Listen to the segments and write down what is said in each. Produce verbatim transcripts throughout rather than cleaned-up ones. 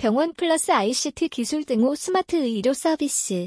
병원 플러스 아이씨티 기술 등호 스마트 의료 서비스.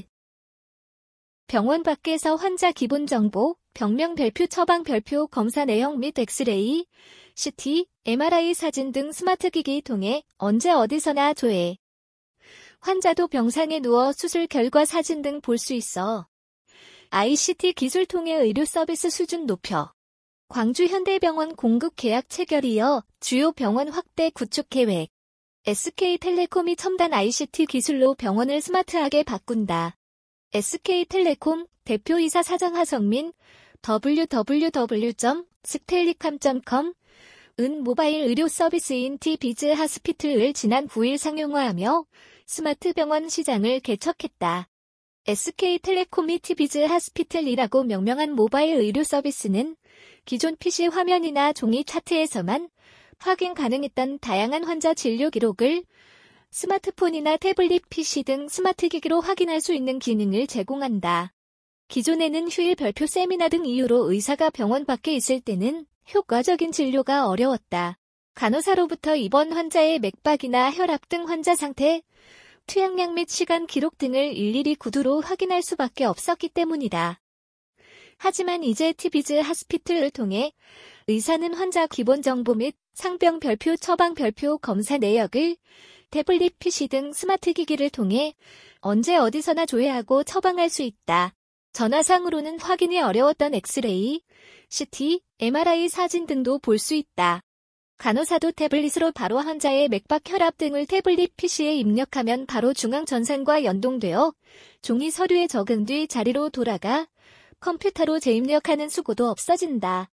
병원 밖에서 환자 기본 정보, 병명 별표, 처방 별표, 검사 내용 및 엑스레이, 씨티, 엠알아이 사진 등 스마트 기기 통해 언제 어디서나 조회. 환자도 병상에 누워 수술 결과 사진 등 볼 수 있어. 아이씨티 기술 통해 의료 서비스 수준 높여. 광주 현대병원 공급 계약 체결 이어 주요 병원 확대 구축 계획. 에스케이텔레콤이 첨단 아이씨티 기술로 병원을 스마트하게 바꾼다. 에스케이텔레콤 대표이사 사장 하성민, 더블유 더블유 더블유 점 스텔리캄 점 컴 은 모바일 의료 서비스인 티비즈 하스피틀을 지난 구일 상용화하며 스마트 병원 시장을 개척했다. 에스케이텔레콤이 티비즈 하스피틀이라고 명명한 모바일 의료 서비스는 기존 피씨 화면이나 종이 차트에서만 확인 가능했던 다양한 환자 진료 기록을 스마트폰이나 태블릿 피씨 등 스마트 기기로 확인할 수 있는 기능을 제공한다. 기존에는 휴일 별표 세미나 등 이유로 의사가 병원 밖에 있을 때는 효과적인 진료가 어려웠다. 간호사로부터 입원 환자의 맥박이나 혈압 등 환자 상태, 투약량 및 시간 기록 등을 일일이 구두로 확인할 수밖에 없었기 때문이다. 하지만 이제 티비즈 하스피틀을 통해 의사는 환자 기본 정보 및 상병 별표, 처방 별표, 검사 내역을 태블릿 피씨 등 스마트 기기를 통해 언제 어디서나 조회하고 처방할 수 있다. 전화상으로는 확인이 어려웠던 엑스레이, 씨티, 엠알아이 사진 등도 볼 수 있다. 간호사도 태블릿으로 바로 환자의 맥박, 혈압 등을 태블릿 피씨에 입력하면 바로 중앙전산과 연동되어 종이 서류에 적은 뒤 자리로 돌아가 컴퓨터로 재입력하는 수고도 없어진다.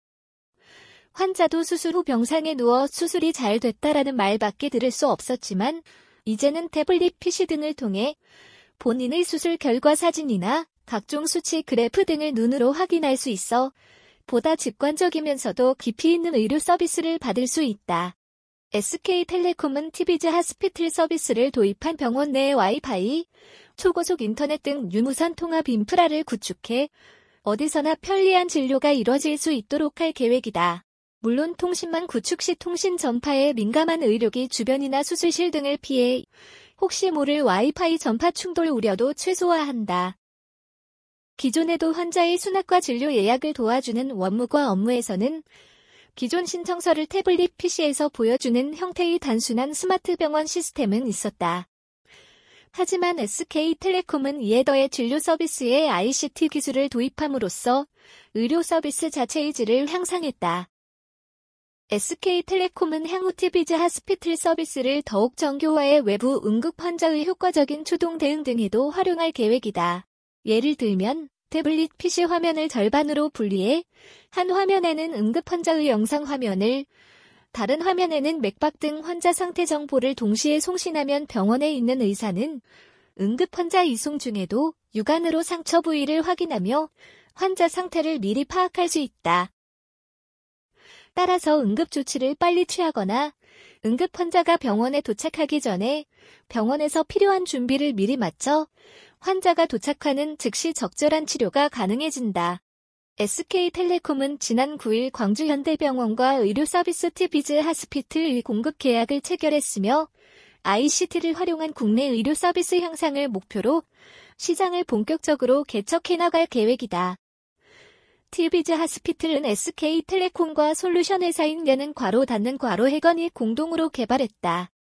환자도 수술 후 병상에 누워 수술이 잘 됐다라는 말밖에 들을 수 없었지만 이제는 태블릿 피씨 등을 통해 본인의 수술 결과 사진이나 각종 수치 그래프 등을 눈으로 확인할 수 있어 보다 직관적이면서도 깊이 있는 의료 서비스를 받을 수 있다. 에스케이텔레콤은 티비즈 하스피틀 서비스를 도입한 병원 내 와이파이, 초고속 인터넷 등 유무선 통합 인프라를 구축해 어디서나 편리한 진료가 이뤄질 수 있도록 할 계획이다. 물론 통신망 구축 시 통신 전파에 민감한 의료기 주변이나 수술실 등을 피해 혹시 모를 와이파이 전파 충돌 우려도 최소화한다. 기존에도 환자의 수납과 진료 예약을 도와주는 원무과 업무에서는 기존 신청서를 태블릿 피씨에서 보여주는 형태의 단순한 스마트 병원 시스템은 있었다. 하지만 에스케이텔레콤은 이에 더해 진료 서비스에 아이씨티 기술을 도입함으로써 의료 서비스 자체의 질을 향상했다. 에스케이텔레콤은 향후 티비즈 하스피틀 서비스를 더욱 정교화해 외부 응급 환자의 효과적인 추동 대응 등에도 활용할 계획이다. 예를 들면 태블릿 피씨 화면을 절반으로 분리해 한 화면에는 응급 환자의 영상 화면을, 다른 화면에는 맥박 등 환자 상태 정보를 동시에 송신하면 병원에 있는 의사는 응급 환자 이송 중에도 육안으로 상처 부위를 확인하며 환자 상태를 미리 파악할 수 있다. 따라서 응급 조치를 빨리 취하거나 응급 환자가 병원에 도착하기 전에 병원에서 필요한 준비를 미리 마쳐 환자가 도착하는 즉시 적절한 치료가 가능해진다. 에스케이텔레콤은 지난 구일 광주 현대병원과 의료 서비스 티비즈 하스피틀 공급 계약을 체결했으며 아이씨티를 활용한 국내 의료 서비스 향상을 목표로 시장을 본격적으로 개척해 나갈 계획이다. 티비즈 하스피틀은 에스케이텔레콤과 솔루션 회사인 연은 괄호 닫는 괄호 해건이 공동으로 개발했다.